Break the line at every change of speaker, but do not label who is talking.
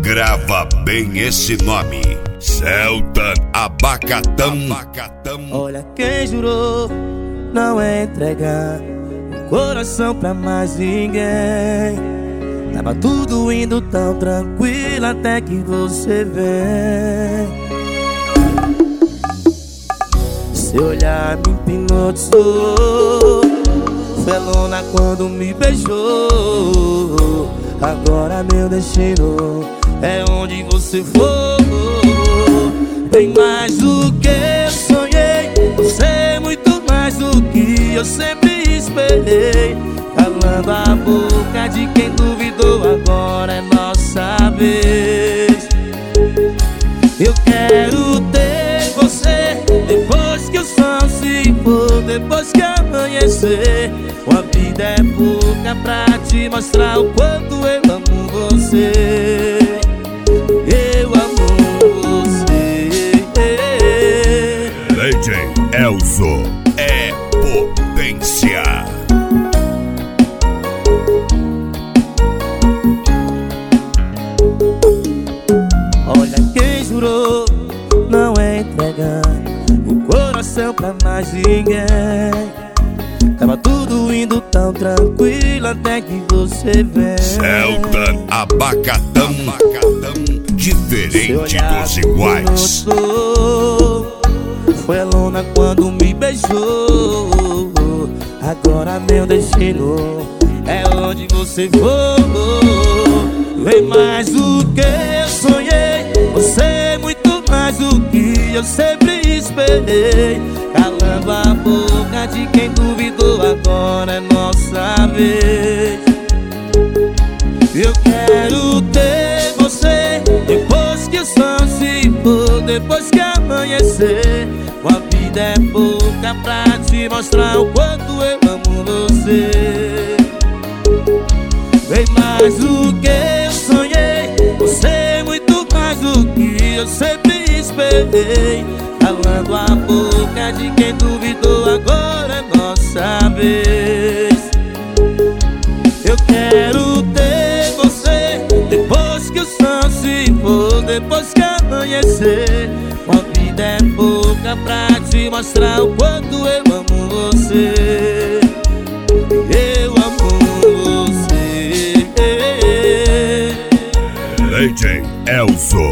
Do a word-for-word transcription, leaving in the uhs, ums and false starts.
Grava bem esse nome, Celtan Abacatão.
Olha quem jurou não entregar o coração pra mais ninguém. Tava tudo indo tão tranquilo até que você vem. Seu olhar me hipnotizou, foi a lona quando me beijou. Agora meu destino é onde você for. Bem mais do que eu sonhei, você é muito mais do que eu sempre esperei. Calando a boca de quem duvidou, agora é nossa vez. Eu quero ter você depois que o sol se for, depois que amanhecer. Uma vida é pouca pra te mostrar o quanto eu amo você. Eu amo você.
D J Elzo é potência.
Olha quem jurou não entregar o coração pra mais ninguém. Tava tudo indo tão tranquilo até que você vem.
Celtan Abacatão, diferente dos iguais.
Foi a lona quando me beijou. Agora meu destino é onde você for. Vem mais do que eu sonhei, você é muito mais do que eu sempre esperei. Calando a boca de quem duvidou, agora é nossa vez. Eu quero ter você depois que o sol se for, depois que amanhecer. Uma vida é pouca pra te mostrar o quanto eu amo você. Vem mais do que eu sonhei, você é muito mais do que eu sempre esperei. Calando a boca de quem duvidou, agora é nossa vez. Eu quero ter você depois que o sol se for, depois que amanhecer. Uma vida é pouca pra te mostrar o quanto eu amo você. Eu amo você.
D J Elzo